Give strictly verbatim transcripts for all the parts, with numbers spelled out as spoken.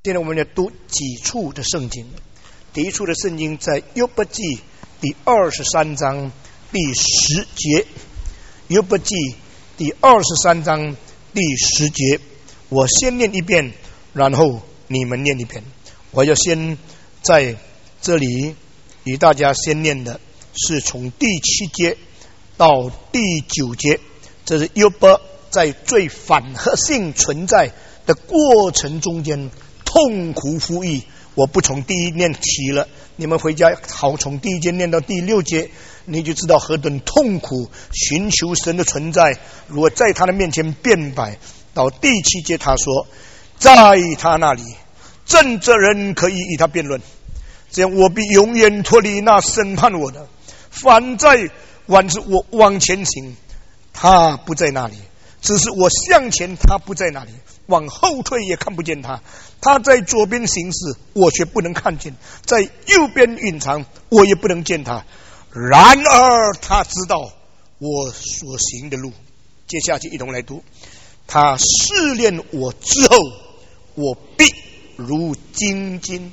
现在我们要读几处的圣经。第一处的圣经在约伯记第二十三章第十节。约伯记第二十三章第十节，我先念一遍，然后你们念一遍。我要先在这里与大家先念的是从第七节到第九节，这是约伯在最反核性存在的过程中间痛苦服役。我不从第一念起了，你们回家好从第一节念到第六节，你就知道何等痛苦寻求神的存在，如果在他的面前辩白。到第七节他说，在他那里正直人可以与他辩论，这样我必永远脱离那审判我的。反在万事我往前行，他不在那里，只是我向前，他不在那里，往后退也看不见他。他在左边行事，我却不能看见；在右边隐藏，我也不能见他。然而他知道我所行的路。接下去一同来读，他试炼我之后，我必如精金。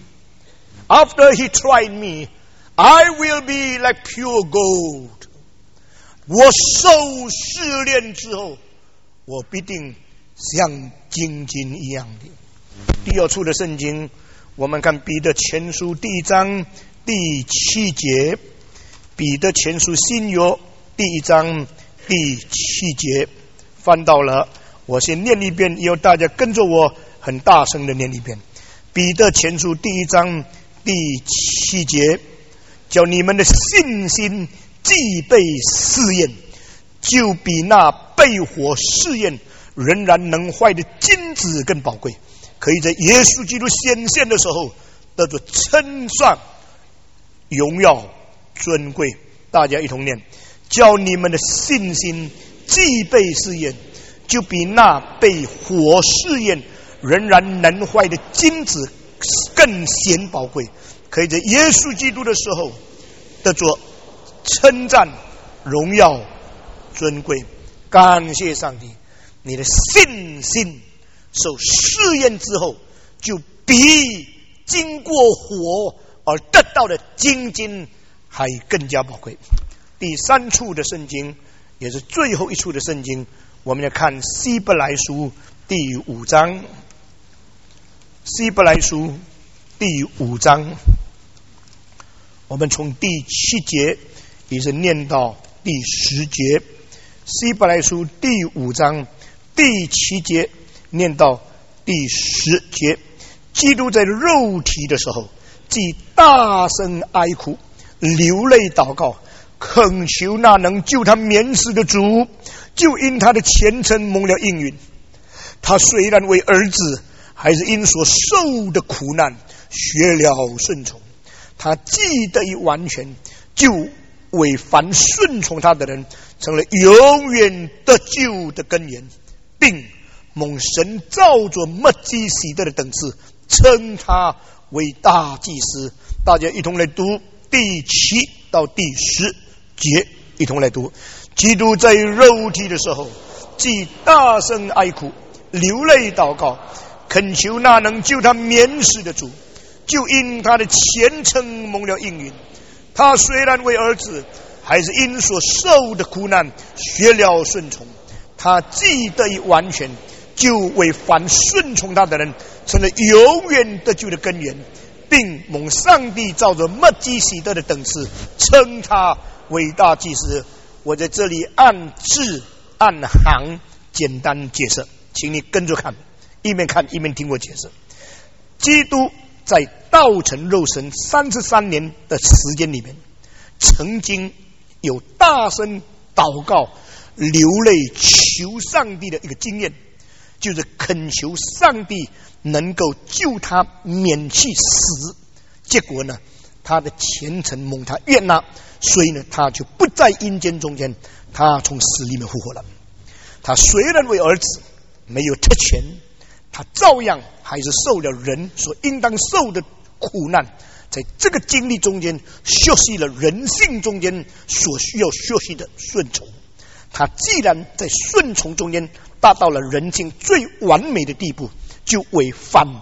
After he tried me, I will be like pure gold. 我受试炼之后，我必定像精金一样的。第二处的圣经，我们看彼得前书第一章第七节，彼得前书新约第一章第七节，翻到了，我先念一遍，以后大家跟着我很大声的念一遍。彼得前书第一章第七节，叫你们的信心既被试验，就比那被火试验仍然能坏的金子更宝贵，可以在耶稣基督显现的时候得着称赞、荣耀、尊贵。大家一同念，叫你们的信心既被试验，就比那被火试验仍然能坏的金子更显宝贵，可以在耶稣基督的时候得着称赞、荣耀、尊贵。感谢上帝，你的信心受试验之后，就比经过火而得到的金金还更加宝贵。第三处的圣经，也是最后一处的圣经，我们要看希伯来书第五章。希伯来书第五章，我们从第七节也是念到第十节。希伯来书第五章第七节念到第十节，基督在肉体的时候，既大声哀哭，流泪祷告，恳求那能救他免死的主，就因他的虔诚蒙了应允。他虽然为儿子，还是因所受的苦难学了顺从。他既得以完全，就为凡顺从他的人成了永远得救的根源，并蒙神照着麦基洗德的等次称他为大祭司。大家一同来读第七到第十节，一同来读。基督在肉体的时候，既大声哀哭，流泪祷告，恳求那能救他免死的主，就因他的虔诚蒙了应允。他虽然为儿子，还是因所受的苦难学了顺从。他既得以完全，就为凡顺从他的人成了永远得救的根源，并蒙上帝照着麦基洗德的等次称他为大祭司。我在这里按字按行简单解释，请你跟着看，一面看一面听我解释。基督在道成肉身三十三年的时间里面，曾经有大声祷告、流泪求上帝的一个经验，就是恳求上帝能够救他免去死。结果呢，他的虔诚蒙他悦纳，所以呢，他就不在阴间中间，他从死里面复活了。他虽然为儿子，没有特权，他照样还是受了人所应当受的苦难，在这个经历中间学习了人性中间所需要学习的顺从。他既然在顺从中间达到了人性最完美的地步，就为凡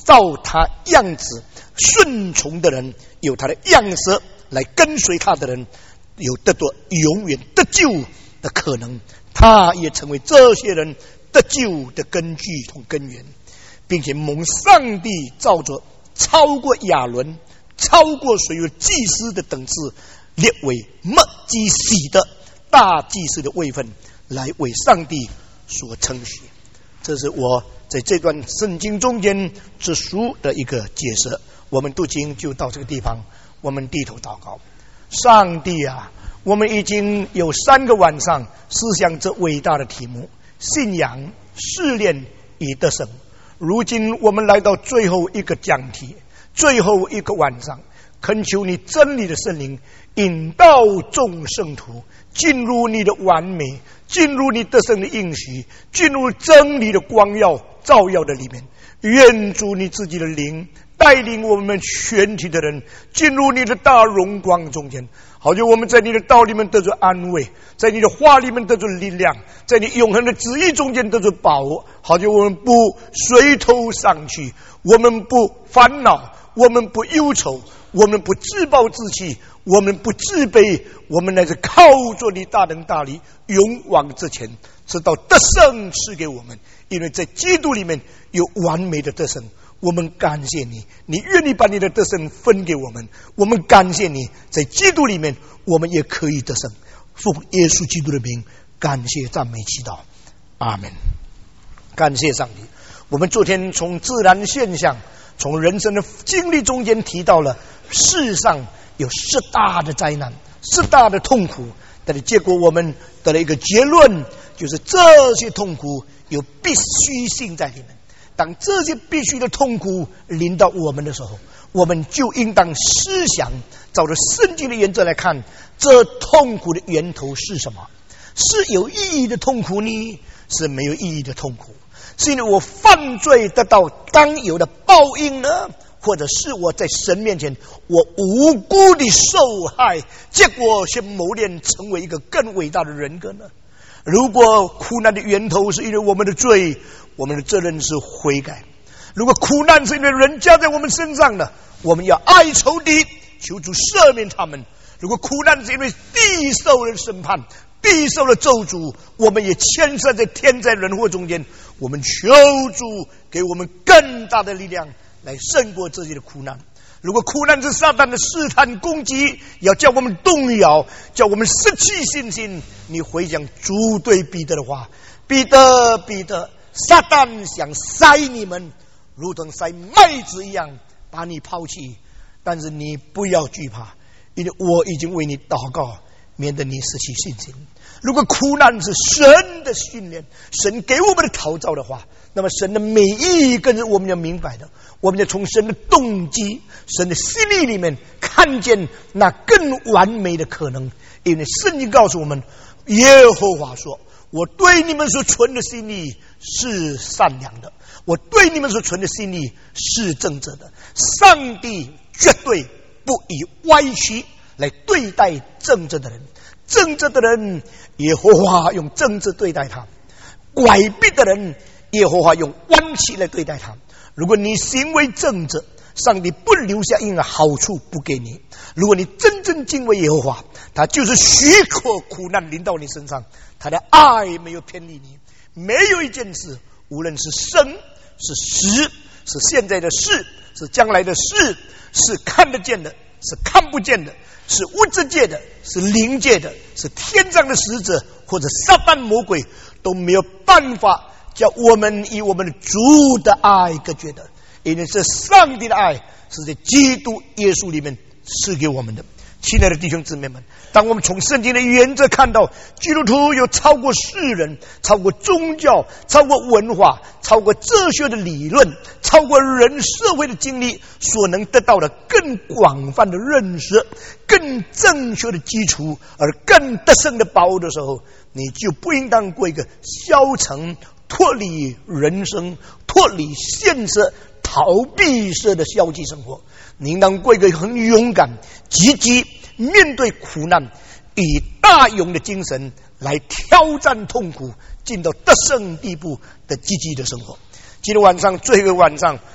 照他样子顺从的人，有他的样式来跟随他的人，有得到永远得救的可能。他也成为这些人得救的根据同根源，并且蒙上帝照着超过亚伦、超过所有祭司的等次，列为麦基洗的大祭司的位分，来为上帝所称许。这是我在这段圣经中间之书的一个解释。我们读经就到这个地方，我们低头祷告。上帝啊，我们已经有三个晚上思想这伟大的题目：信仰、试炼与得胜。如今我们来到最后一个讲题，最后一个晚上，恳求你真理的圣灵引导众圣徒进入你的完美，进入你得胜的应许，进入真理的光耀照耀的里面。愿主你自己的灵带领我们全体的人进入你的大荣光中间，好叫我们在你的道里面得着安慰，在你的话里面得着力量，在你永恒的旨意中间得着把握，好叫我们不随头上去，我们不烦恼，我们不忧愁，我们不自暴自弃，我们不自卑，我们乃是靠着你大能大力勇往直前，直到得胜赐给我们。因为在基督里面有完美的得胜，我们感谢你，你愿意把你的得胜分给我们，我们感谢你，在基督里面我们也可以得胜。奉耶稣基督的名，感谢赞美祈祷，阿们。感谢上帝。我们昨天从自然现象，从人生的经历中间提到了世上有十大的灾难，十大的痛苦，但是结果我们得了一个结论，就是这些痛苦有必须性在里面。当这些必须的痛苦临到我们的时候，我们就应当思想，照着圣经的原则来看，这痛苦的源头是什么？是有意义的痛苦呢？是没有意义的痛苦？是因为我犯罪得到当有的报应呢？或者是我在神面前我无辜的受害，结果却磨练成为一个更伟大的人格呢？如果苦难的源头是因为我们的罪，我们的责任是悔改；如果苦难是因为人加在我们身上的，我们要爱仇敌，求主赦免他们；如果苦难是因为地受了审判，地受了咒诅，我们也牵涉在天灾人祸中间，我们求主给我们更大的力量来胜过这些的苦难。如果苦难是撒旦的试探攻击，要叫我们动摇，叫我们失去信心，你回想主对彼得的话：彼得彼得，撒旦想塞你们，如同塞麦子一样把你抛弃，但是你不要惧怕，因为我已经为你祷告，免得你失去信心。如果苦难是神的训练，神给我们的陶造的话，那么神的美意更是我们要明白的。我们要从神的动机、神的心意里面看见那更完美的可能。因为圣经告诉我们，耶和华说：我对你们所存的心意是善良的，我对你们所存的心意是正直的。上帝绝对不以歪曲来对待正直的人，正直的人耶和华用正直对待他，拐僻的人耶和华用弯曲来对待他。如果你行为正直，上帝不留下一个好处不给你。如果你真正敬畏耶和华，他就是许可苦难临到你身上，他的爱没有偏离你。没有一件事，无论是生是死，是现在的事，是将来的事，是看得见的，是看不见的，是物质界的，是灵界的，是天上的使者或者撒旦魔鬼，都没有办法叫我们以我们的主的爱隔绝的。因为这上帝的爱是在基督耶稣里面赐给我们的。亲爱的弟兄姊妹们，当我们从圣经的原则看到基督徒有超过世人、超过宗教、超过文化、超过哲学的理论、超过人社会的经历所能得到的更广泛的认识、更正确的基础而更得胜的把握的时候，你就不应当过一个消沉、脱离人生、脱离现实、逃避式的消极生活。你应当过一个很勇敢、积极面对苦难，以大勇的精神来挑战痛苦，进到得胜地步的积极的生活。今天晚上最后一个晚上，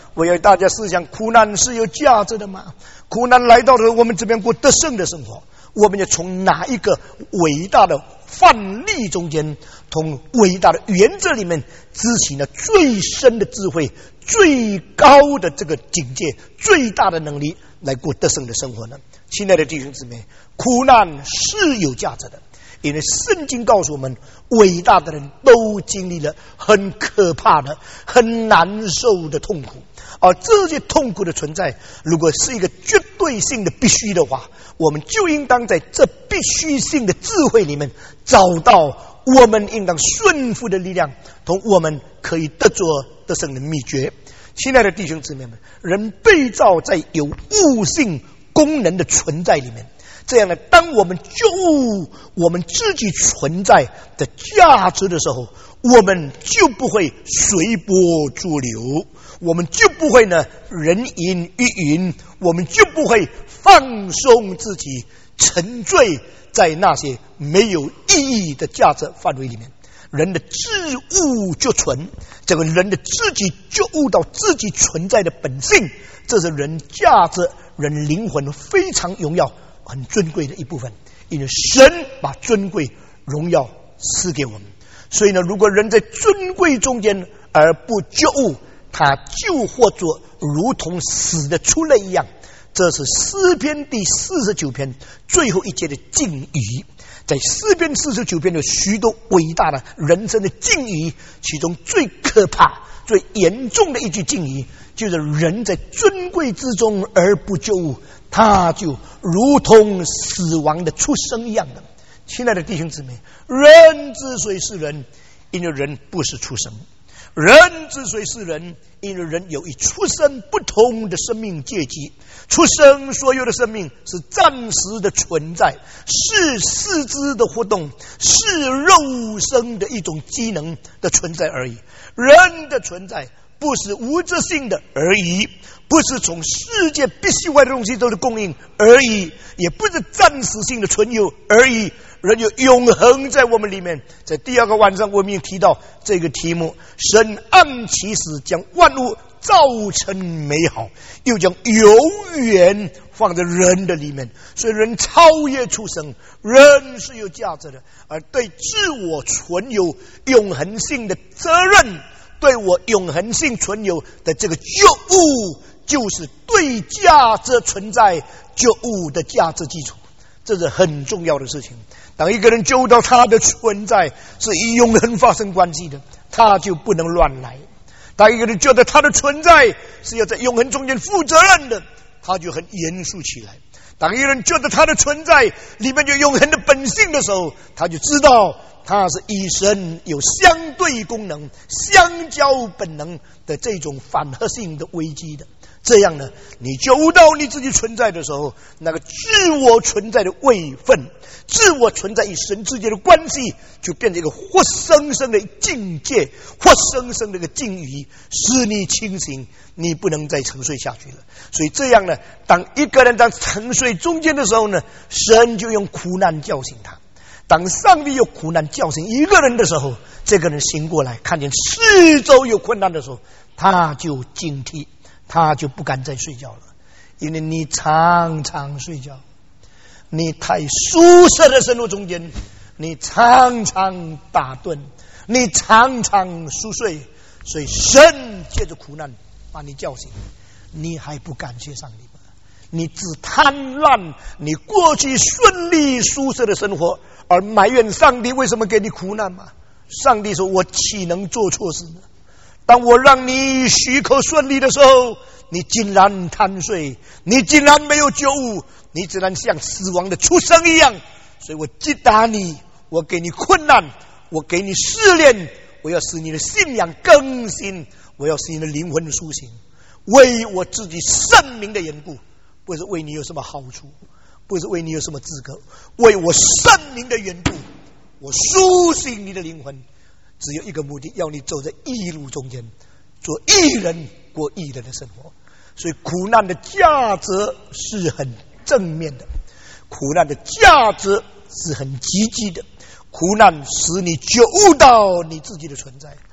我要大家思想，苦难是有价值的吗？苦难来到了我们这边过得胜的生活，我们要从哪一个伟大的范例中间，从伟大的原则里面支起了最深的智慧，最高的这个境界，最大的能力来过得胜的生活呢？亲爱的弟兄姊妹，苦难是有价值的，因为圣经告诉我们，伟大的人都经历了很可怕的、很难受的痛苦，而这些痛苦的存在，如果是一个绝对性的必须的话，我们就应当在这必须性的智慧里面找到我们应当顺服的力量，同我们可以得着得胜的秘诀。亲爱的弟兄姊妹们，人被造在有悟性功能的存在里面，这样呢，当我们就悟我们自己存在的价值的时候，我们就不会随波逐流，我们就不会呢人云亦云，我们就不会放松自己，沉醉在那些没有意义的价值范围里面。人的自悟就存，这个人的自己就悟到自己存在的本性，这是人价值、人灵魂非常荣耀、很尊贵的一部分。因为神把尊贵、荣耀赐给我们，所以呢，如果人在尊贵中间而不觉悟，他就或者如同死的出类一样。这是诗篇第四十九篇最后一节的敬语。在诗篇四十九篇有许多伟大的人生的敬语，其中最可怕、最严重的一句敬语，就是人在尊贵之中而不觉悟，他就如同死亡的出生一样的。亲爱的弟兄姊妹，人之所以是人，因为人不是出生；人之所以是人，因为人有一出生不同的生命阶级。出生所有的生命是暂时的存在，是四肢的活动，是肉身的一种机能的存在而已。人的存在不是物质性的而已，不是从世界必须外的东西都是供应而已，也不是暂时性的存有而已。人有永恒在我们里面。在第二个晚上我们也提到这个题目，神按其时将万物造成美好，又将永远放在人的里面，所以人超越出生，人是有价值的，而对自我存有永恒性的责任，对我永恒性存有的这个觉悟，就是对价值存在觉悟的价值基础。这是很重要的事情。当一个人觉悟到他的存在是与永恒发生关系的，他就不能乱来。当一个人觉得他的存在是要在永恒中间负责任的，他就很严肃起来。当一个人觉得他的存在里面有永恒的本性的时候，他就知道他是与神有相对功能、相交本能的这种反合性的危机的。这样呢，你觉悟到你自己存在的时候，那个自我存在的位分，自我存在与神之间的关系，就变成一个活生生的境界，活生生的一个境遇，使你清醒，你不能再沉睡下去了。所以这样呢，当一个人在沉睡中间的时候呢，神就用苦难叫醒他。当上帝用苦难叫醒一个人的时候，这个人醒过来，看见四周有困难的时候，他就警惕，他就不敢再睡觉了。因为你常常睡觉，你太舒适的生活中间，你常常打盹，你常常熟睡，所以神借着苦难把你叫醒，你还不感谢上帝吗？你只贪婪你过去顺利舒适的生活，而埋怨上帝为什么给你苦难吗？上帝说，我岂能做错事呢？当我让你许可顺利的时候，你竟然贪睡，你竟然没有觉悟，你竟然像死亡的出生一样。所以我击打你，我给你困难，我给你试炼，我要使你的信仰更新，我要使你的灵魂苏醒，为我自己圣名的缘故，不是为你有什么好处，不是为你有什么资格，为我圣名的缘故，我苏醒你的灵魂，只有一个目的，要你走在义路中间，做义人，过义人的生活。所以苦难的价值是很正面的，苦难的价值是很积极的，苦难使你觉悟到你自己的存在。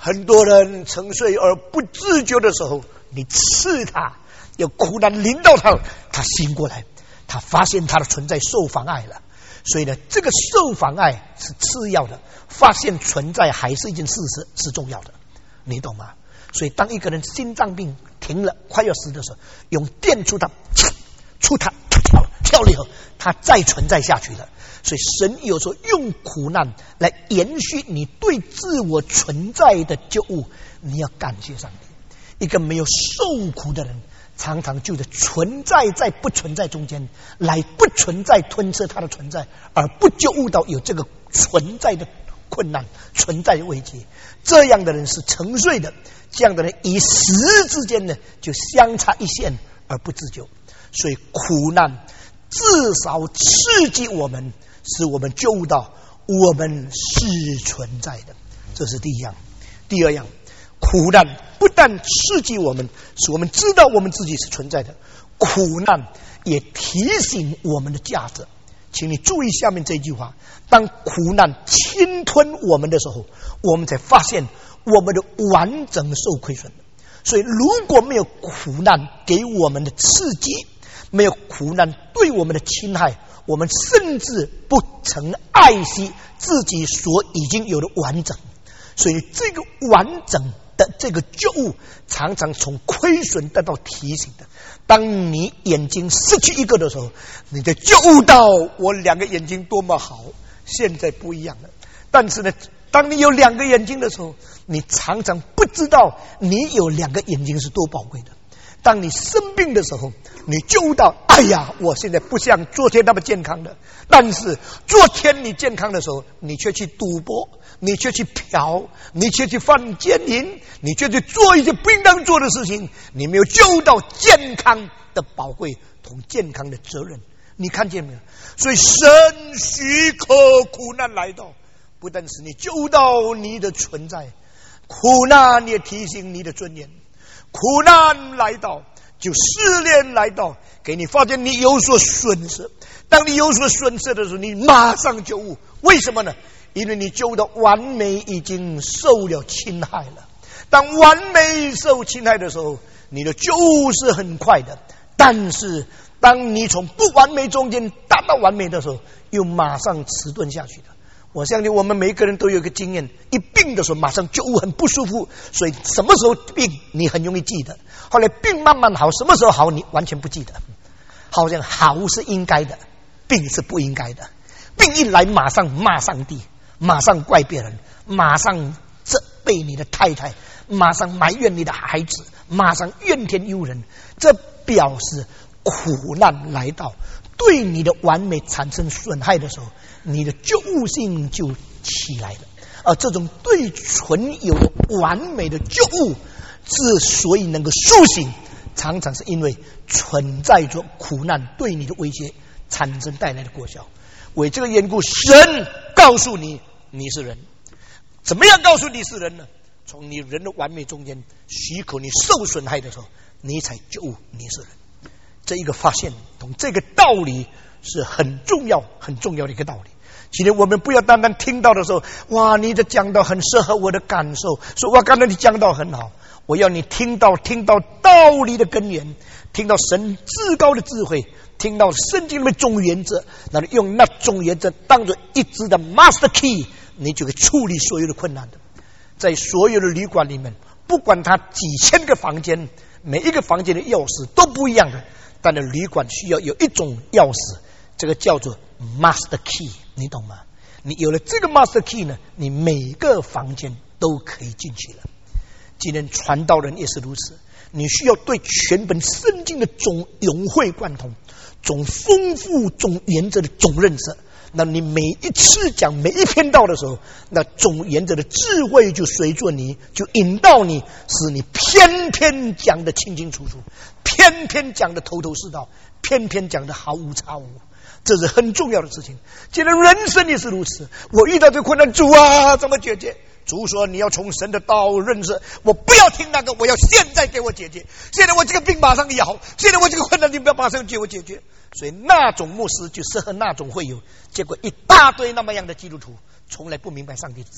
很多人沉睡而不自觉的时候，你刺他，有苦难临到他，他醒过来，他发现他的存在受妨碍了。所以呢，这个受妨碍是次要的，发现存在还是一件事实，是重要的，你懂吗？所以当一个人心脏病停了，快要死的时候，用电触他，触他跳跳了以后，他再存在下去了。所以神有时候用苦难来延续你对自我存在的觉悟，你要感谢上帝。一个没有受苦的人，常常就在存在在不存在中间，来不存在吞噬他的存在，而不觉悟到有这个存在的困难、存在的危机。这样的人是沉睡的，这样的人一时之间呢，就相差一线而不自救。所以苦难至少刺激我们，使我们觉悟到我们是存在的，这是第一样。第二样，苦难不但刺激我们，使我们知道我们自己是存在的，苦难也提醒我们的价值。请你注意下面这句话：当苦难侵吞我们的时候，我们才发现我们的完整受亏损。所以如果没有苦难给我们的刺激，没有苦难对我们的侵害，我们甚至不曾爱惜自己所已经有的完整。所以这个完整的这个觉悟，常常从亏损得到提醒的。当你眼睛失去一个的时候，你就觉悟到我两个眼睛多么好，现在不一样了。但是呢，当你有两个眼睛的时候，你常常不知道你有两个眼睛是多宝贵的。当你生病的时候，你觉悟到，哎呀，我现在不像昨天那么健康了。但是昨天你健康的时候，你却去赌博，你却去嫖，你却去犯奸淫，你却去做一些不应当做的事情。你没有觉悟到健康的宝贵同健康的责任，你看见没有？所以神许可苦难来到，不但是你觉悟到你的存在，苦难也提醒你的尊严。苦难来到，就试炼来到，给你发现你有所损失。当你有所损失的时候，你马上觉悟。为什么呢？因为你觉悟的完美已经受了侵害了。当完美受侵害的时候，你的觉悟是很快的。但是当你从不完美中间达到完美的时候，又马上迟钝下去的。我相信我们每一个人都有一个经验，一病的时候马上觉悟很不舒服，所以什么时候病你很容易记得，后来病慢慢好，什么时候好你完全不记得。好像好是应该的，病是不应该的。病一来马上骂上帝，马上怪别人，马上责备你的太太，马上埋怨你的孩子，马上怨天尤人。这表示苦难来到，对你的完美产生损害的时候，你的觉悟性就起来了。而这种对存有的完美的觉悟之所以能够苏醒，常常是因为存在着苦难对你的威胁产生带来的果效。为这个缘故，神告诉你你是人。怎么样告诉你是人呢？从你人的完美中间许可你受损害的时候，你才觉悟你是人。这一个发现同这个道理是很重要很重要的一个道理。今天我们不要单单听到的时候，哇，你的讲道很适合我的感受，说哇，刚才你讲道很好。我要你听到听到道理的根源，听到神至高的智慧，听到圣经里面总原则，那你用那总原则当作一支的 master key， 你就可以处理所有的困难的。在所有的旅馆里面，不管它几千个房间，每一个房间的钥匙都不一样的，但是旅馆需要有一种钥匙，这个叫做 master key， 你懂吗？你有了这个 master key 呢，你每个房间都可以进去了。今天传道人也是如此，你需要对全本圣经的总融会贯通，总丰富总原则的总认识。那你每一次讲每一篇道的时候，那总原则的智慧就随着你，就引导你，使你偏偏讲得清清楚楚，偏偏讲得头头是道，偏偏讲得毫无差误。这是很重要的事情。既然人生也是如此，我遇到这困难，主啊，怎么解决？主说你要从神的道认识，我不要听那个，我要现在给我解决。现在我这个病马上也好，现在我这个困难你不要马上给我解决。所以那种牧师就适合那种会友，结果一大堆那么样的基督徒从来不明白上帝的旨意，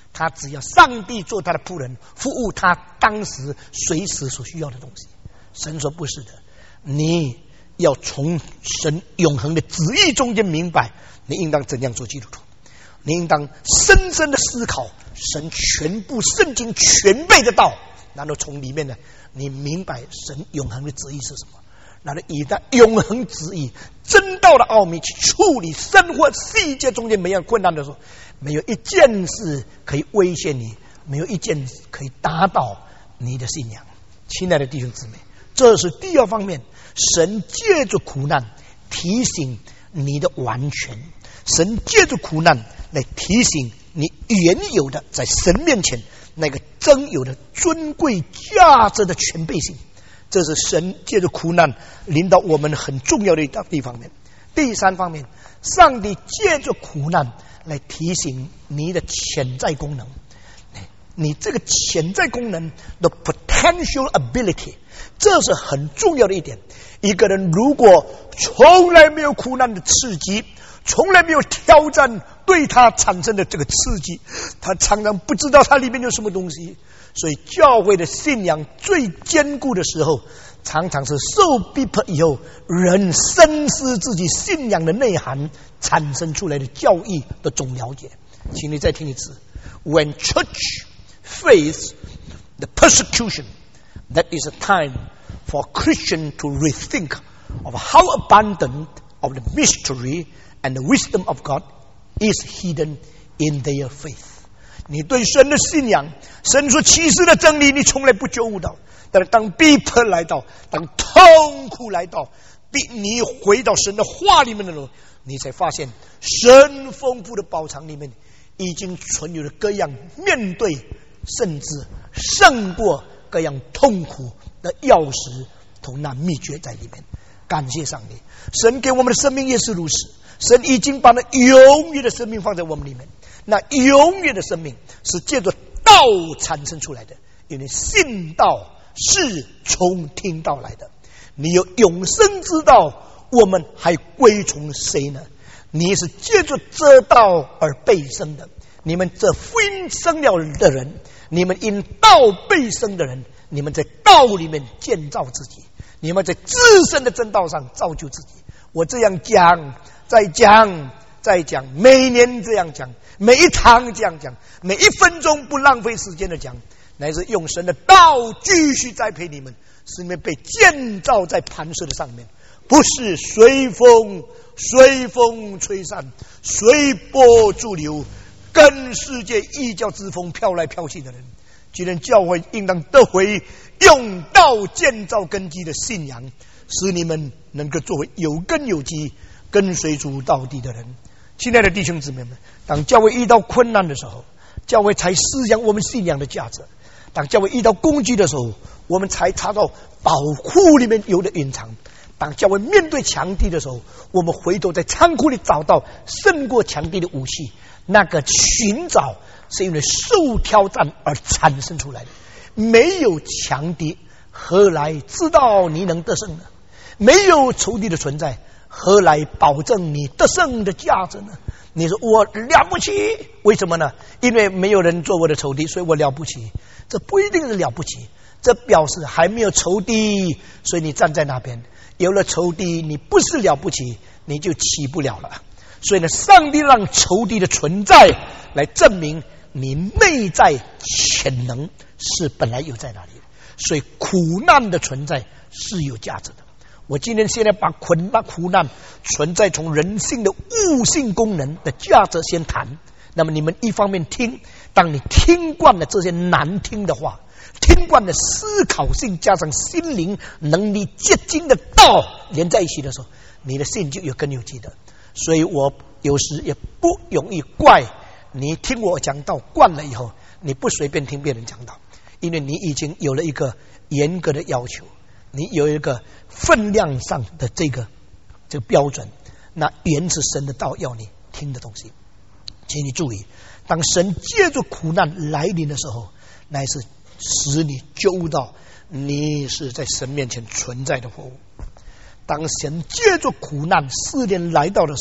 他只要上帝做他的仆人，服务他当时随时所需要的东西。神说不是的，你要从神永恒的旨意中间明白，你应当怎样做基督徒，你应当深深的思考神全部圣经全备的道，然后从里面呢，你明白神永恒的旨意是什么，然后以他永恒旨意真道的奥秘去处理生活世界中间每样困难的时候，没有一件事可以威胁你，没有一件事可以打倒你的信仰。亲爱的弟兄姊妹，这是第二方面，神借着苦难提醒你的完全，神借着苦难来提醒你原有的在神面前那个真有的尊贵价值的全备性。这是神借着苦难领导我们很重要的一地方面。第三方面，上帝借着苦难来提醒你的潜在功能，你这个潜在功能的 potential ability， 这是很重要的一点。一个人如果从来没有苦难的刺激，从来没有挑战对他产生的这个刺激，他常常不知道他里面有什么东西。所以教会的信仰最坚固的时候，常常是受逼迫以后，人深思自己信仰的内涵产生出来的教义的总了解。请你再听一次 When church face the persecution, that is a time for Christian to rethink of how abundant of the mystery and the wisdom of God is hidden in their faith。你对神的信仰，神所启示的真理，你从来不觉悟到。但是当逼迫来到，当痛苦来到，逼你回到神的话里面的时候，你才发现神丰富的宝藏里面已经存有了各样面对甚至胜过各样痛苦的钥匙同那秘诀在里面。感谢上帝，神给我们的生命也是如此，神已经把那永远的生命放在我们里面。那永远的生命是借着道产生出来的，因为信道是从听道来的。你有永生之道，我们还归从谁呢？你是借着这道而被生的。你们这福音生了的人，你们因道被生的人，你们在道里面建造自己，你们在自身的真道上造就自己。我这样讲，再讲，再讲，每年这样讲，每一堂这样讲，每一分钟不浪费时间的讲，乃是用神的道继续栽培你们，使你们被建造在磐石的上面，不是随风随风吹散，随波逐流，跟世界异教之风飘来飘去的人。今天教会应当得回用道建造根基的信仰，使你们能够作为有根有基跟随主到底的人。亲爱的弟兄姊妹们，当教会遇到困难的时候，教会才思想我们信仰的价值；当教会遇到攻击的时候，我们才查到宝库里面有的隐藏；当教会面对强敌的时候，我们回头在仓库里找到胜过强敌的武器。那个寻找是因为受挑战而产生出来的，没有强敌，何来知道你能得胜呢？没有仇敌的存在，何来保证你得胜的价值呢？你说我了不起，为什么呢？因为没有人做我的仇敌，所以我了不起。这不一定是了不起，这表示还没有仇敌，所以你站在那边。有了仇敌，你不是了不起，你就起不了了。所以呢，上帝让仇敌的存在来证明你内在潜能是本来有在哪里。所以苦难的存在是有价值的。我今天现在把苦难苦难存在从人性的悟性功能的价值先谈。那么你们一方面听，当你听惯了这些难听的话，听惯了思考性加上心灵能力结晶的道连在一起的时候，你的信就有根有基的。所以我有时也不容易怪你听我讲道惯了以后，你不随便听别人讲道，因为你已经有了一个严格的要求，你有一个分量上的这个这个标准，那原是神的道要你听的东西。请你注意，当神借着苦难来临的时候，乃是使你觉悟到你是在神面前存在的货物。当神借着苦难试炼来到的时候，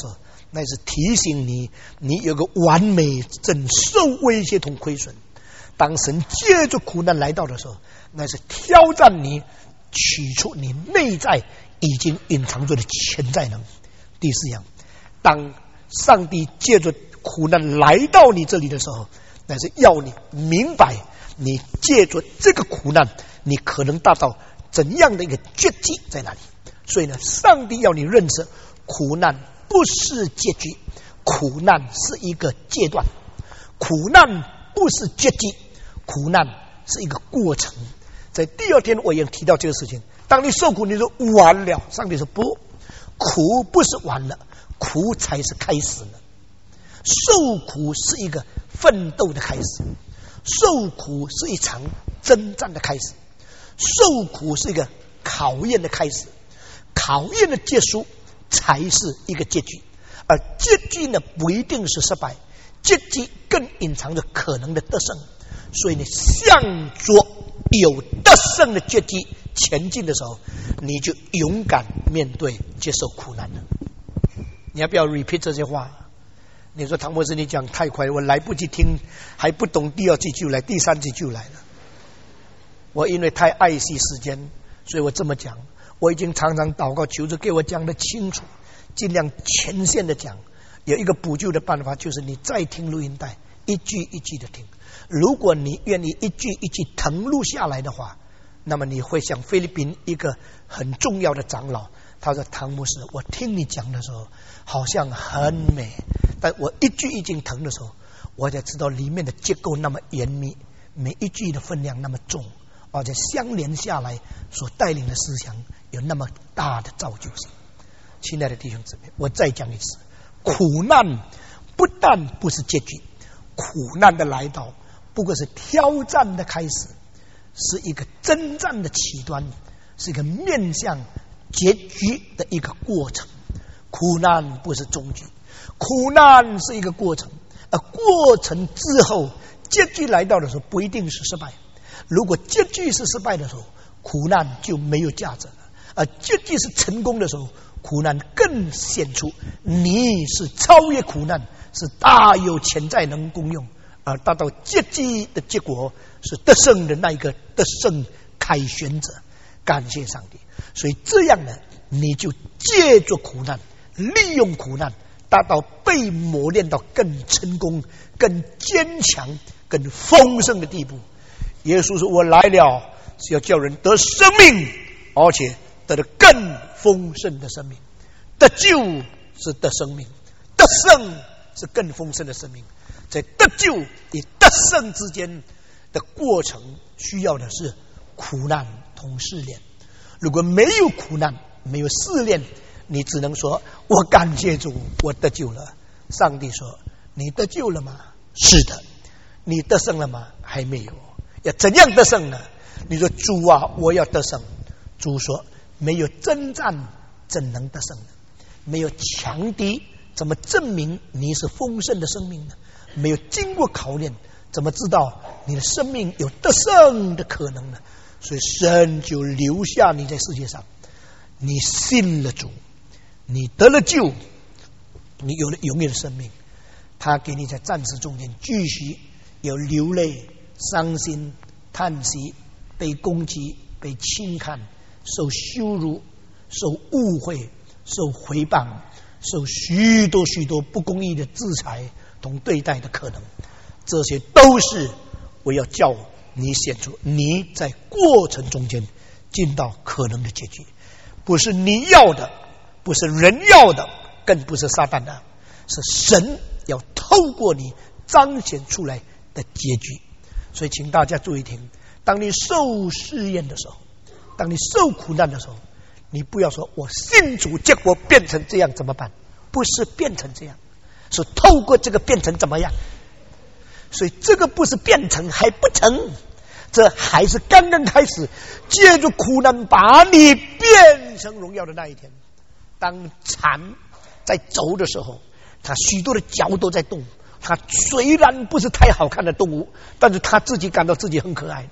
乃是提醒你，你有个完美正受威胁同亏损。当神借着苦难来到的时候，那是挑战你，取出你内在已经隐藏着的潜在能力。第四样，当上帝借着苦难来到你这里的时候，那是要你明白，你借着这个苦难，你可能达到怎样的一个结局在哪里。所以呢，上帝要你认识，苦难不是结局，苦难是一个阶段，苦难不是结局，苦难是一个过程。在第二天我也提到这个事情，当你受苦你说完了，上帝说不，苦不是完了，苦才是开始呢。受苦是一个奋斗的开始，受苦是一场征战的开始，受苦是一个考验的开始，考验的结束才是一个结局。而结局呢，不一定是失败，结局更隐藏着可能的得胜。所以你向着有得胜的结局前进的时候，你就勇敢面对接受苦难了。你要不要 repeat 这些话？你说唐博士你讲太快，我来不及听，还不懂第二句就来，第三句就来了。我因为太爱惜时间，所以我这么讲。我已经常常祷告求主给我讲得清楚，尽量前线的讲。有一个补救的办法，就是你再听录音带，一句一句的听。如果你愿意一句一句誊录下来的话，那么你会像菲律宾一个很重要的长老，他说唐牧师，我听你讲的时候好像很美，但我一句一句誊的时候，我才知道里面的结构那么严密，每一句的分量那么重，而且相连下来所带领的思想有那么大的造就性。亲爱的弟兄姊妹，我再讲一次，苦难不但不是结局，苦难的来到不过是挑战的开始，是一个征战的起端，是一个面向结局的一个过程。苦难不是终局，苦难是一个过程，而过程之后结局来到的时候不一定是失败。如果结局是失败的时候，苦难就没有价值了，而结局是成功的时候，苦难更显出你是超越苦难，是大有潜在能功用，而达到结局的结果是得胜的那一个得胜凯旋者。感谢上帝。所以这样呢，你就借着苦难，利用苦难，达到被磨练到更成功、更坚强、更丰盛的地步。耶稣说，我来了是要叫人得生命，而且得到更丰盛的生命。得救是得生命，得胜是更丰盛的生命。在得救与得胜之间的过程，需要的是苦难同试炼。如果没有苦难，没有试炼，你只能说我感谢主，我得救了。上帝说，你得救了吗？是的。你得胜了吗？还没有。要怎样得胜呢？你说主啊，我要得胜。主说，没有征战怎能得胜呢？没有强敌怎么证明你是丰盛的生命呢？没有经过考验，怎么知道你的生命有得胜的可能呢？所以神就留下你在世界上，你信了主，你得了救，你有了永远的生命。他给你在战士中间继续有流泪、伤心、叹息、被攻击、被轻看、受羞辱、受误会、受诽谤、受许多许多不公义的制裁同对待的可能。这些都是我要叫你显出你在过程中间进到可能的结局，不是你要的，不是人要的，更不是撒旦的，是神要透过你彰显出来的结局。所以请大家注意听，当你受试验的时候，当你受苦难的时候，你不要说我信主结果变成这样怎么办，不是变成这样，是透过这个变成怎么样。所以这个不是变成还不成，这还是刚刚开始，借助苦难把你变成荣耀的那一天。当蝉在走的时候，它许多的脚都在动，它虽然不是太好看的动物，但是它自己感到自己很可爱的。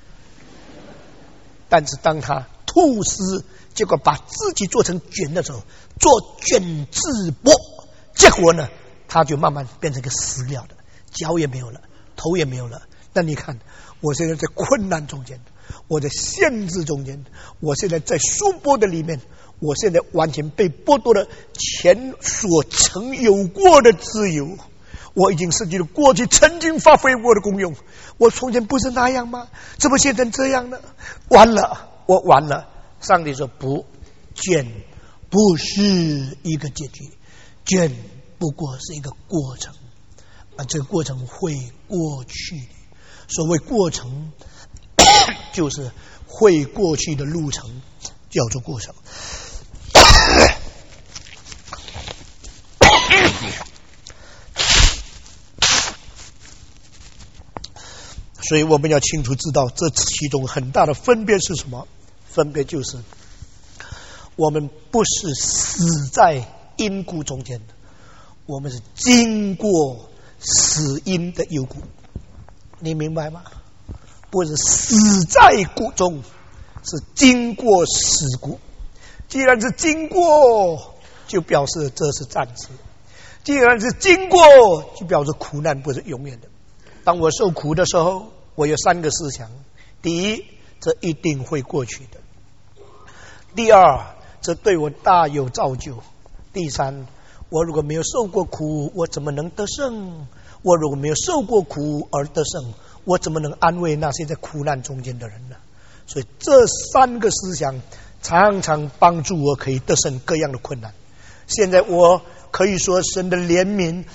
但是当它吐丝，结果把自己做成卷的时候，做卷自剥， 结果呢，他就慢慢变成个死了的，脚也没有了，头也没有了。那你看，我现在在困难中间，我在限制中间，我现在在束缚的里面，我现在完全被剥夺了前所曾有过的自由。我已经失去了过去曾经发挥过的功用。我从前不是那样吗？怎么现在这样呢？完了，我完了。上帝说不，倦不是一个结局，倦不过是一个过程，啊，这个过程会过去的。所谓过程，就是会过去的路程，叫做过程。所以我们要清楚知道，这其中很大的分别是什么？分别就是我们不是死在因故中间的，我们是经过死因的幽谷。你明白吗？不是死在谷中，是经过死谷。既然是经过，就表示这是暂时；既然是经过，就表示苦难不是永远的。当我受苦的时候，我有三个思想：第一，这一定会过去的；第二，这对我大有造就；第三，我如果没有受过苦，我怎么能得胜？我如果没有受过苦而得胜，我怎么能安慰那些在苦难中间的人呢？所以这三个思想常常帮助我可以得胜各样的困难。现在我可以说神的怜悯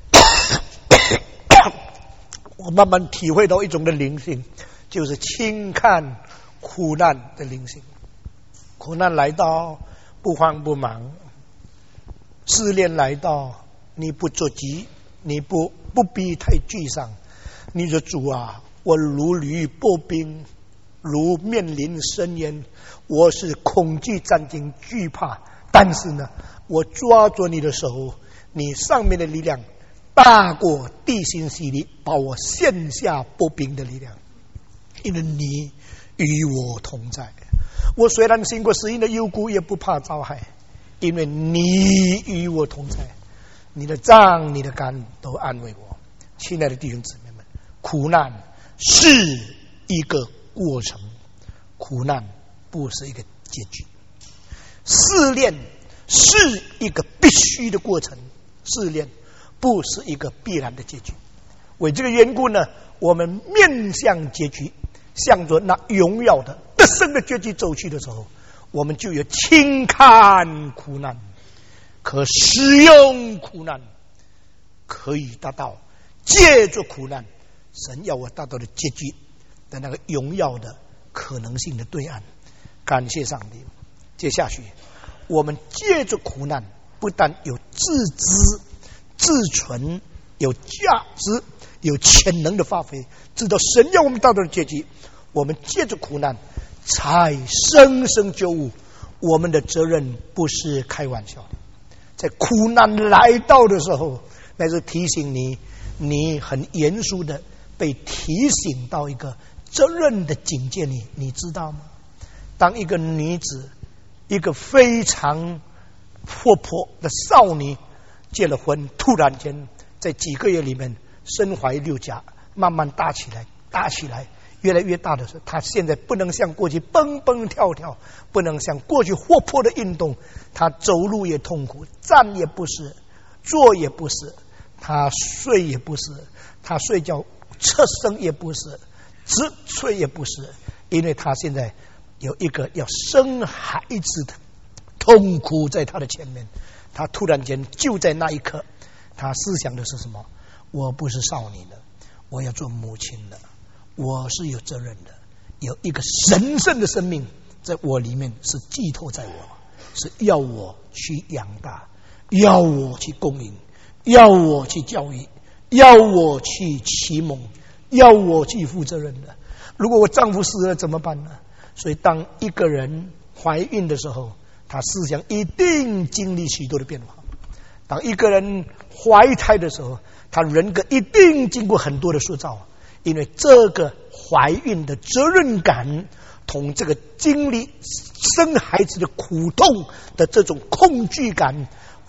我慢慢体会到一种的灵性，就是轻看苦难的灵性。苦难来到，不慌不忙；试炼来到，你不着急，你不不必太沮丧。你说主啊，我如履薄冰，如面临深渊，我是恐惧战惊惧怕，但是呢，我抓着你的手，你上面的力量大过地心吸力，把我陷下薄冰的力量，因为你与我同在。我虽然经过死荫的幽谷，也不怕遭害，因为你与我同在。你的杖你的竿都安慰我。亲爱的弟兄姊妹们，苦难是一个过程，苦难不是一个结局。试炼是一个必须的过程，试炼不是一个必然的结局。为这个缘故呢，我们面向结局，向着那荣耀的得胜的结局走去的时候，我们就有轻看苦难，可使用苦难，可以达到借着苦难神要我达到的结局的那个荣耀的可能性的对岸。感谢上帝。接下去我们借着苦难不但有自知自存，有价值，有潜能的发挥，知道神要我们达到的结局，我们借着苦难才生生觉悟我们的责任不是开玩笑的。在苦难来到的时候，那是提醒你，你很严肃的被提醒到一个责任的警戒里，你知道吗？当一个女子，一个非常活泼的少女结了婚，突然间在几个月里面身怀六甲，慢慢大起来大起来越来越大的时候，她现在不能像过去蹦蹦跳跳，不能像过去活泼的运动，她走路也痛苦，站也不是，坐也不是，她睡也不是，她睡觉侧身也不是，直睡也不是，因为她现在有一个要生孩子的痛苦在她的前面。她突然间就在那一刻，她思想的是什么？我不是少女了，我要做母亲了，我是有责任的，有一个神圣的生命在我里面是寄托在我，是要我去养大，要我去供应，要我去教育，要我去启蒙，要我去负责任的。如果我丈夫死了怎么办呢？所以当一个人怀孕的时候，他思想一定经历许多的变化。当一个人怀胎的时候，他人格一定经过很多的塑造，因为这个怀孕的责任感同这个经历生孩子的苦痛的这种恐惧感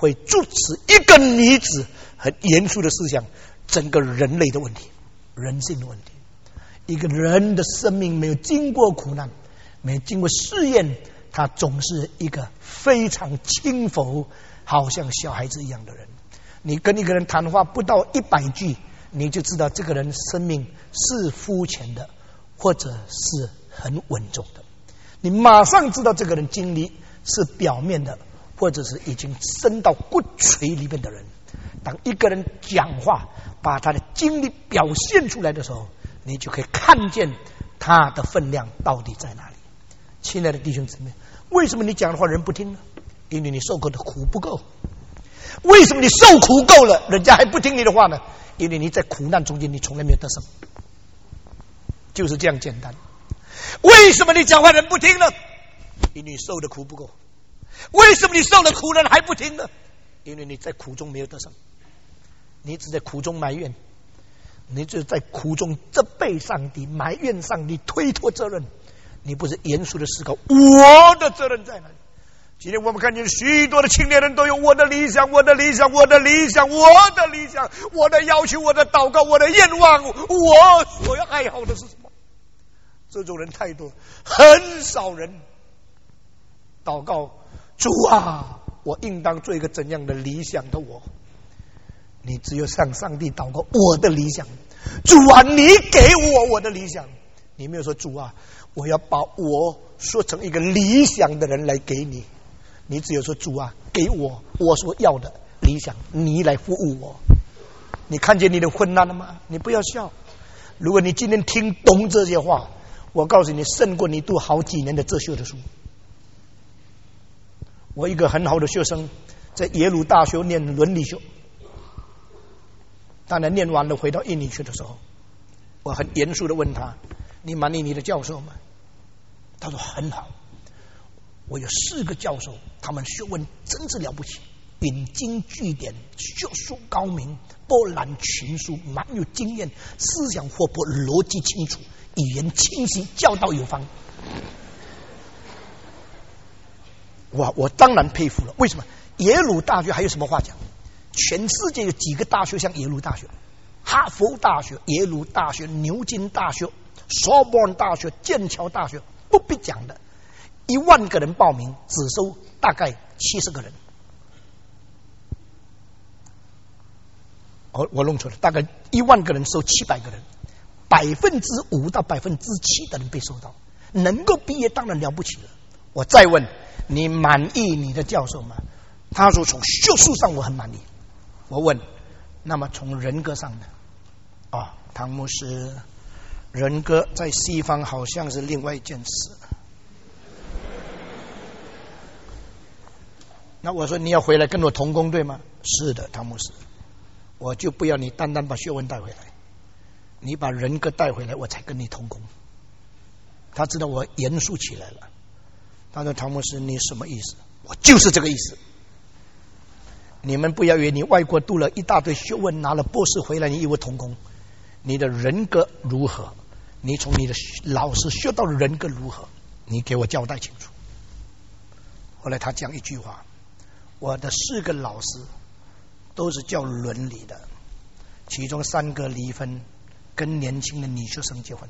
会注此一个女子很严肃的思想，整个人类的问题，人性的问题。一个人的生命没有经过苦难，没有经过试验，他总是一个非常轻浮，好像小孩子一样的人。你跟一个人谈话不到一百句，你就知道这个人生命是肤浅的，或者是很稳重的。你马上知道这个人经历是表面的，或者是已经深到骨髓里面的人。当一个人讲话把他的经历表现出来的时候，你就可以看见他的分量到底在哪里。亲爱的弟兄姊妹，为什么你讲的话人不听呢？因为你受过的苦不够。为什么你受苦够了，人家还不听你的话呢？因为你在苦难中间你从来没有得胜，就是这样简单。为什么你讲话人不听呢？因为你受的苦不够。为什么你受了苦人还不听呢？因为你在苦中没有得胜，你只在苦中埋怨，你只在苦中责备上帝，埋怨上帝，推脱责任。你不是严肃的思考我的责任在哪里。今天我们看见许多的青年人都有我的理想，我的理想，我的理想，我的理想，我的要求，我的祷告，我的愿望，我所要爱好的是什么？这种人太多，很少人祷告，主啊，我应当做一个怎样的理想的我？你只有向上帝祷告我的理想，主啊，你给我我的理想。你没有说主啊，我要把我说成一个理想的人来给你。你只有说主啊，给我我所要的理想，你来服务我。你看见你的困难了吗？你不要笑。如果你今天听懂这些话，我告诉你，胜过你读好几年的哲学的书。我一个很好的学生，在耶鲁大学念伦理学，当然念完了回到印尼去的时候，我很严肃的问他：你满意你的教授吗？他说很好。我有四个教授，他们学问真是了不起，引经据典，学术高明，博览群书，蛮有经验，思想活泼，逻辑清楚，语言清晰，教导有方。哇，我当然佩服了。为什么？耶鲁大学还有什么话讲？全世界有几个大学像耶鲁大学？哈佛大学、耶鲁大学、牛津大学、索博恩大学、剑桥大学，不必讲的。一万个人报名，只收大概七十个人。我我弄错了，大概一万个人收七百个人，百分之五到百分之七的人被收到，能够毕业当然了不起了。我再问你，满意你的教授吗？他说从学术上我很满意。我问，那么从人格上呢？啊、哦，汤姆斯，人格在西方好像是另外一件事。那我说你要回来跟我同工对吗？是的，汤姆斯，我就不要你单单把学问带回来，你把人格带回来，我才跟你同工。他知道我严肃起来了。他说：汤姆斯，你什么意思？我就是这个意思。你们不要以为你外国读了一大堆学问，拿了博士回来，你以为同工。你的人格如何？你从你的老师学到的人格如何？你给我交代清楚。后来他讲一句话：我的四个老师都是教伦理的，其中三个离婚，跟年轻的女学生结婚。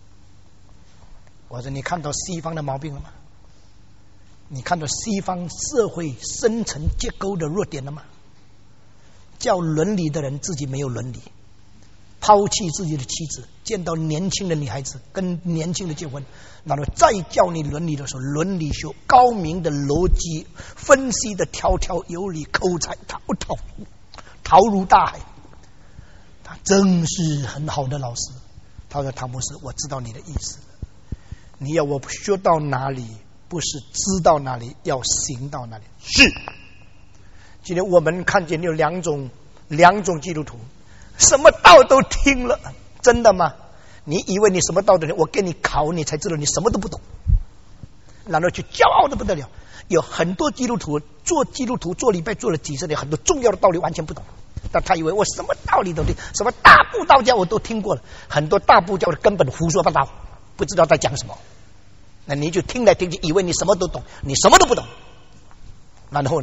我说你看到西方的毛病了吗？你看到西方社会深层结构的弱点了吗？教伦理的人自己没有伦理，抛弃自己的妻子，见到年轻的女孩子跟年轻的结婚，然后再教你伦理的时候，伦理学高明的逻辑分析的条条有理，口才滔滔滔如大海。他真是很好的老师。他说：汤姆斯，我知道你的意思，你要我学到哪里，不是知道哪里，要行到哪里。是。今天我们看见有两种两种基督徒，什么道都听了，真的吗？你以为你什么道都听？我给你考，你才知道你什么都不懂，然后去骄傲的不得了。有很多基督徒做基督徒做礼拜做了几十年，很多重要的道理完全不懂，但他以为我什么道理都听，什么大布道教我都听过了，很多大布教的根本胡说八道，不知道在讲什么。那你就听来听去，以为你什么都懂，你什么都不懂。然后呢，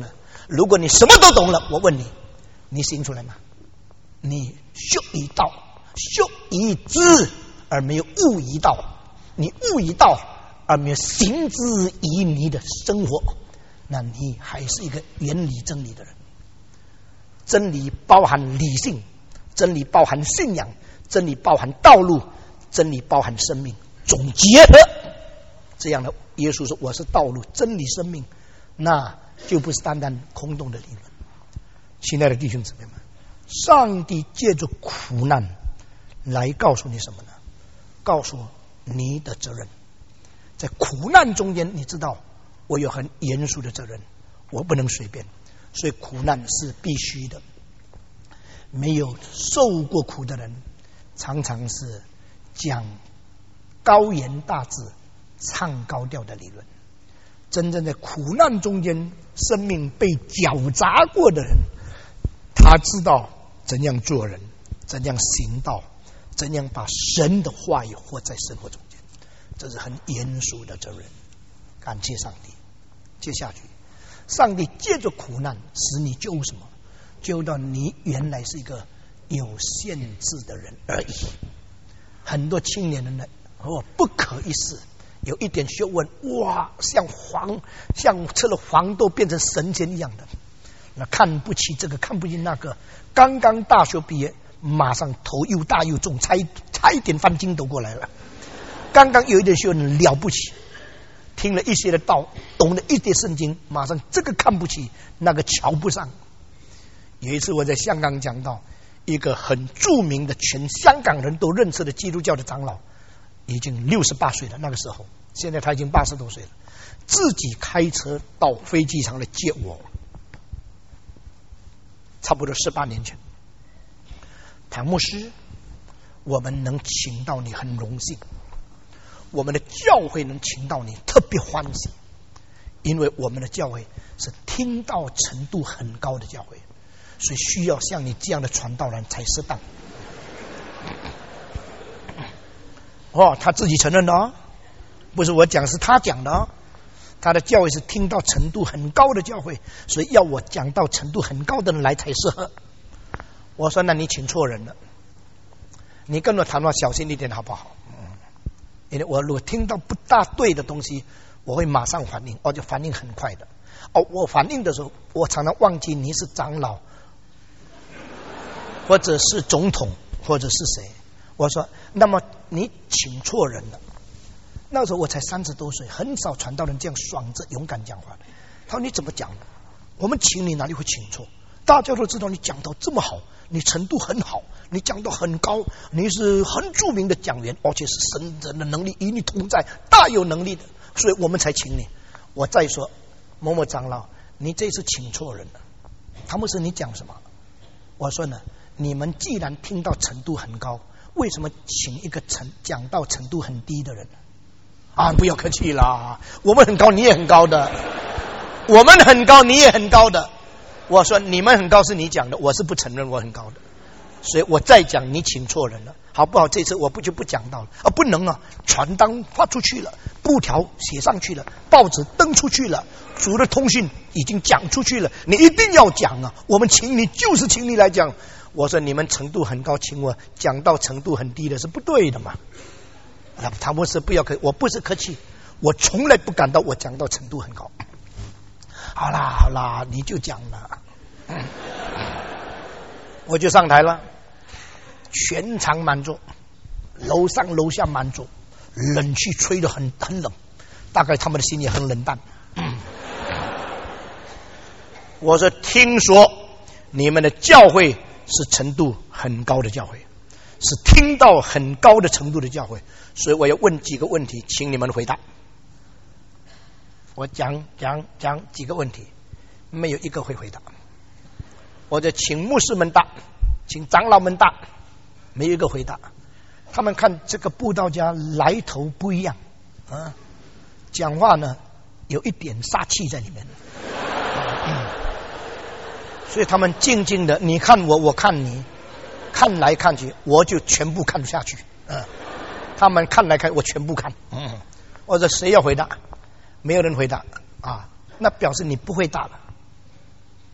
如果你什么都懂了，我问你，你行出来吗？你修一道，修一知而没有悟一道，你悟一道而没有行之以理的生活，那你还是一个原理真理的人。真理包含理性，真理包含信仰，真理包含道路，真理包含生命，总结合这样的。耶稣说我是道路真理生命，那就不是单单空洞的理论。亲爱的弟兄姊妹们，上帝借着苦难来告诉你什么呢？告诉你的责任。在苦难中间，你知道我有很严肃的责任，我不能随便，所以苦难是必须的。没有受过苦的人常常是讲高言大志唱高调的理论，真正在苦难中间生命被搅杂过的人，他知道怎样做人，怎样行道，怎样把神的话语活在生活中间，这是很严肃的责任。感谢上帝。接下去，上帝借着苦难使你救什么？救到你原来是一个有限制的人而已。很多青年人呢，哦，不可一世，有一点学问，哇，像黄，像吃了黄豆变成神仙一样的，那看不起这个，看不起那个。刚刚大学毕业，马上头又大又重，差差一点翻筋斗过来了。刚刚有一点学问了不起，听了一些的道，懂了一点圣经，马上这个看不起，那个瞧不上。有一次我在香港讲到一个很著名的全香港人都认识的基督教的长老，已经六十八岁了，那个时候，现在他已经八十多岁了，自己开车到飞机场来接我，差不多十八年前。唐牧师，我们能请到你很荣幸，我们的教会能请到你特别欢喜，因为我们的教会是听到程度很高的教会，所以需要像你这样的传道人才适当。哦，他自己承认的哦，不是我讲，是他讲的哦。他的教会是听到程度很高的教会，所以要我讲到程度很高的人来才适合。我说那你请错人了，你跟我谈话小心一点好不好？因为我如果听到不大对的东西，我会马上反应，而且反应很快的。哦，我反应的时候，我常常忘记你是长老，或者是总统，或者是谁。我说，那么你请错人了。那时候我才三十多岁，很少传道人这样爽着勇敢讲话的。他说你怎么讲的？我们请你哪里会请错？大家都知道你讲到这么好，你程度很好，你讲到很高，你是很著名的讲员，而且是神人的能力与你同在，大有能力的，所以我们才请你。我再说，某某长老，你这次请错人了。他们说你讲什么？我说呢，你们既然听到程度很高，为什么请一个程讲到程度很低的人？啊，不要客气啦，我们很高，你也很高的，我们很高，你也很高的。我说你们很高是你讲的，我是不承认我很高的，所以我再讲你请错人了，好不好？这次我不就不讲到了啊，不能啊，传单发出去了，布条写上去了，报纸登出去了，主的通讯已经讲出去了，你一定要讲啊！我们请你就是请你来讲。我说你们程度很高，请我讲到程度很低的是不对的嘛。啊，他不是不要客，我不是客气，我从来不感到我讲到程度很高。好啦好啦，你就讲了，嗯，我就上台了，全场满座，楼上楼下满座，冷气吹得很很冷，大概他们的心也很冷淡。嗯，我说听说你们的教会是程度很高的教会，是听到很高的程度的教会，所以我要问几个问题，请你们回答。我讲讲讲几个问题，没有一个会回答。我就请牧师们答，请长老们答，没有一个回答。他们看这个布道家来头不一样啊，讲话呢有一点杀气在里面，嗯，所以他们静静的，你看我，我看你，看来看去，我就全部看不下去。嗯，他们看来看，我全部看。嗯，我说谁要回答？没有人回答啊，那表示你不会答了。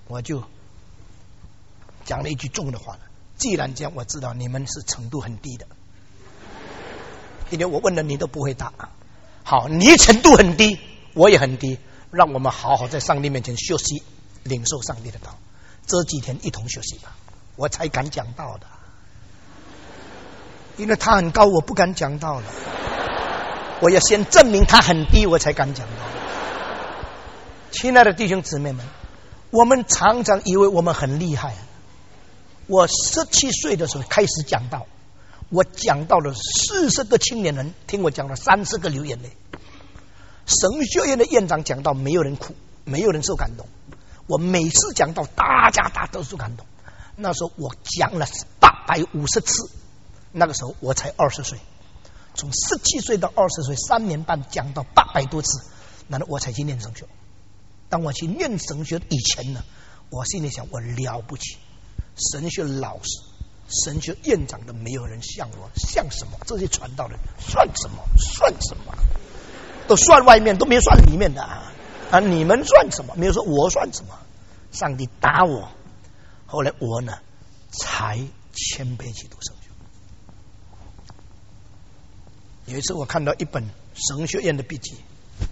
我就讲了一句重的话了。既然这样，我知道你们是程度很低的，因为我问了你都不会答。好，你程度很低，我也很低，让我们好好在上帝面前休息，领受上帝的道。这几天一同休息吧，我才敢讲道的。因为他很高，我不敢讲道的。我要先证明他很低，我才敢讲道。亲爱的弟兄姊妹们，我们常常以为我们很厉害。我十七岁的时候开始讲道，我讲到了四十个青年人听我讲了三十个流眼泪。神学院的院长讲到没有人哭，没有人受感动。我每次讲到大家大都受感动。那时候我讲了八百五十次，那个时候我才二十岁。从十七岁到二十岁，三年半讲到八百多次，那我才去念神学。当我去念神学以前呢，我心里想我了不起，神学老师、神学院长都没有人像我，像什么？这些传道人算什么？算什么？都算外面，都没有算里面的啊！啊，你们算什么？没有说我算什么？上帝打我，后来我呢才谦卑去读神学。有一次我看到一本神学院的笔记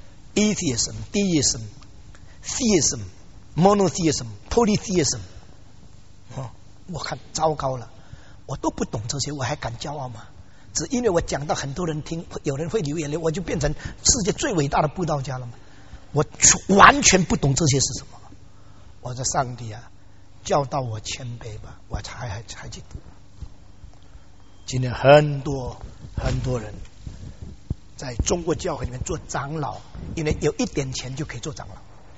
，atheism、deism、theism、monotheism、polytheism， 哦，我看糟糕了，我都不懂这些，我还敢骄傲吗？只因为我讲到很多人听，有人会流眼泪，我就变成世界最伟大的布道家了吗？我完全不懂这些是什么。我说上帝啊，教导我谦卑吧，我才还才去读。今天很多很多人在中国教会里面做长老，因为有一点钱就可以做长老。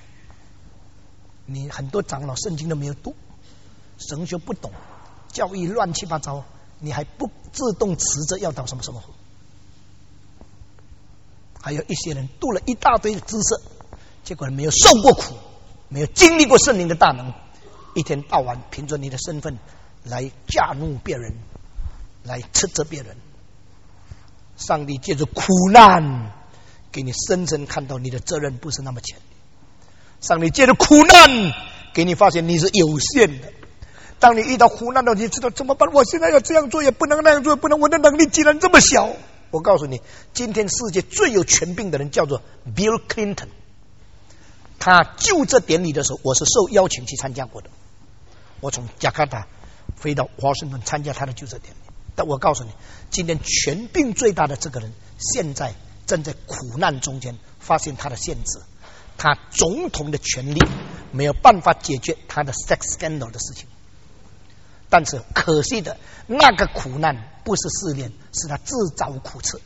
你很多长老圣经都没有读，神学不懂，教义乱七八糟，你还不自动辞职要到什么什么？还有一些人读了一大堆的知识，结果没有受过苦，没有经历过圣灵的大能，一天到晚凭着你的身份来驾怒别人，来斥责别人。上帝借着苦难给你深深看到你的责任不是那么浅，上帝借着苦难给你发现你是有限的。当你遇到苦难的时候，你知道怎么办？我现在要这样做也不能，那样做也不能，我的能力既然这么小。我告诉你，今天世界最有权柄的人叫做 Bill Clinton， 他就职典礼的时候，我是受邀请去参加过的。我从加卡达飞到华盛顿参加他的就职典礼。但我告诉你，今天权柄最大的这个人，现在正在苦难中间发现他的限制。他总统的权力没有办法解决他的 sex scandal 的事情。但是可惜的，那个苦难不是试炼，是他自找苦吃。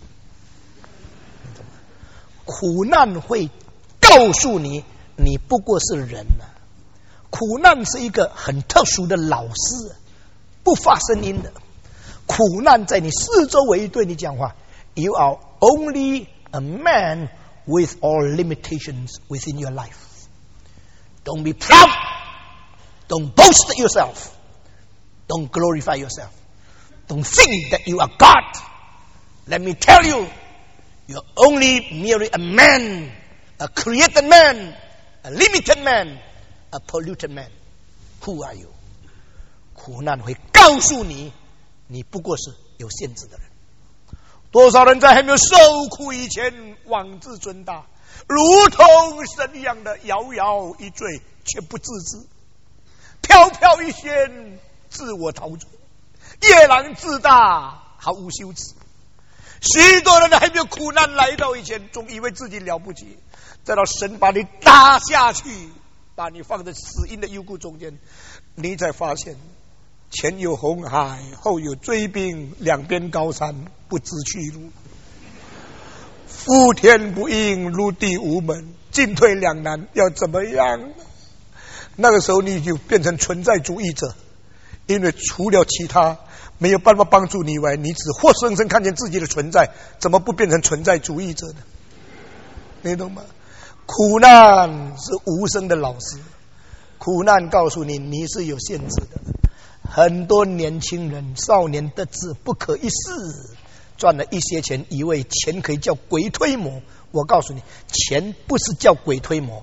苦难会告诉你，你不过是人啊。苦难是一个很特殊的老师，不发声音的。苦难在你四周围对你讲话。You are only a man with all limitations within your life. Don't be proud. Don't boast yourself.Don't glorify yourself. Don't think that you are God. Let me tell you, you're only merely a man, a created man, a limited man, a polluted man. Who are you? 苦难会告诉你，你不过是有限制的人。多少人在还没有受苦以前妄自尊大，如同神一样的摇摇欲坠，却不自知，飘飘欲仙，自我陶醉，夜郎自大，毫无羞耻。许多人还没有苦难来到以前，总以为自己了不起，再到神把你打下去，把你放在死荫的幽谷中间，你才发现前有红海，后有追兵，两边高山，不知去路。覆天不应，入地无门，进退两难，要怎么样？那个时候你就变成存在主义者。因为除了其他没有办法帮助你以外，你只活生生看见自己的存在，怎么不变成存在主义者呢？你懂吗？苦难是无声的老师，苦难告诉你你是有限制的。很多年轻人少年得志不可一世，赚了一些钱，以为钱可以叫鬼推磨。我告诉你，钱不是叫鬼推磨，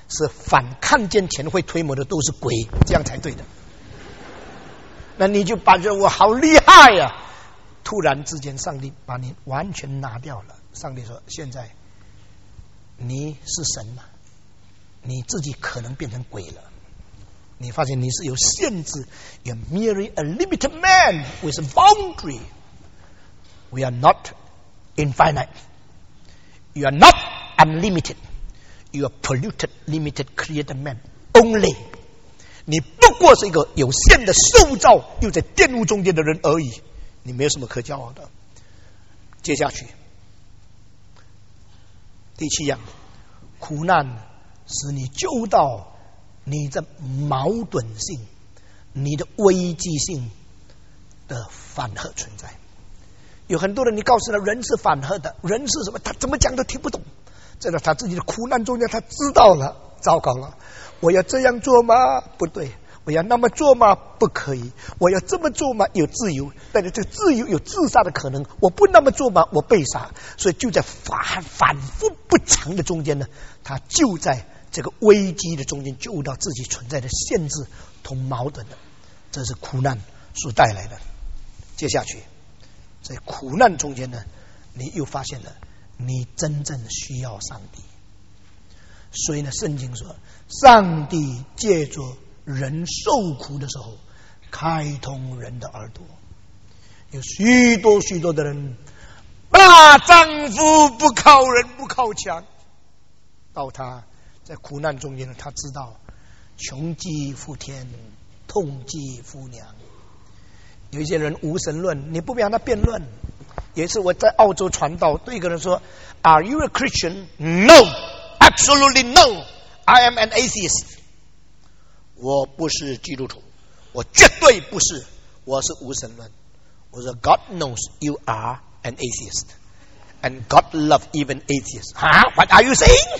是反看见钱会推磨的都是鬼，这样才对的。那你就感觉我好厉害呀、啊！突然之间，上帝把你完全拿掉了。上帝说：“现在你是神嘛，你自己可能变成鬼了。你发现你是有限制 ，You're merely a limited man with a boundary. We are not infinite. You are not unlimited. You are polluted, limited, created man only. 你不过是一个有限的受造，又在玷污中间的人而已。你没有什么可骄傲的。接下去，第七样，苦难使你揪到你的矛盾性、你的危机性的反核存在。有很多人，你告诉他人是反核的，人是什么？他怎么讲都听不懂。在他自己的苦难中间，他知道了，糟糕了，我要这样做吗？不对。我要那么做吗？不可以。我要这么做吗？有自由，但是这个自由有自杀的可能。我不那么做吗？我被杀。所以就在反反复不长的中间呢，他就在这个危机的中间，就到自己存在的限制同矛盾的，这是苦难所带来的。接下去，在苦难中间呢，你又发现了你真正需要上帝。所以呢，圣经说，上帝借着人受苦的时候，开通人的耳朵。有许多许多的人，大丈夫不靠人不靠强，到他在苦难中间呢，他知道穷极负天，痛极负娘。有一些人无神论，你不必让他辩论。有一次我在澳洲传道，对一个人说 ：“Are you a Christian? No, absolutely no. I am an atheist.” 我不是基督徒，我绝对不是，我是无神论。我说 God knows you are an atheist, and God loves even atheists. 啊 What are you saying?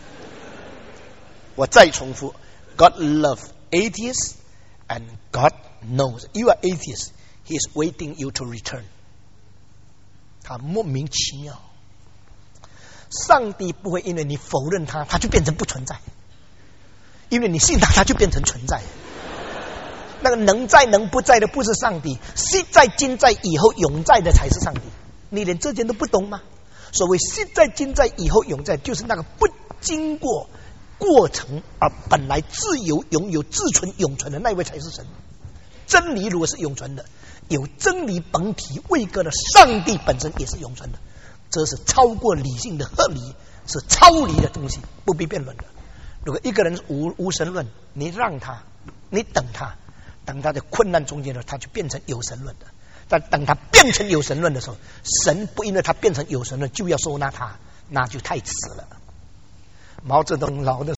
我再重复 God loves atheists, and God knows you are atheist. He is waiting you to return. 他莫名其妙，上帝不会因为你否认他，他就变成不存在。因为你信他，他就变成存在。那个能在能不在的不是上帝，昔在今在以后永在的才是上帝。你连这点都不懂吗？所谓昔在今在以后永在，就是那个不经过过程而本来自由拥有自存永存的那一位才是神。真理如果是永存的，有真理本体位格的上帝本身也是永存的，这是超过理性的合理，是超离的东西，不必辩论的。如果一个人是无无神论，你让他，你等他，等他在困难中间的，他就变成有神论的。但等他变成有神论的时候，神不因为他变成有神论就要收纳他，那就太迟了。毛泽东老的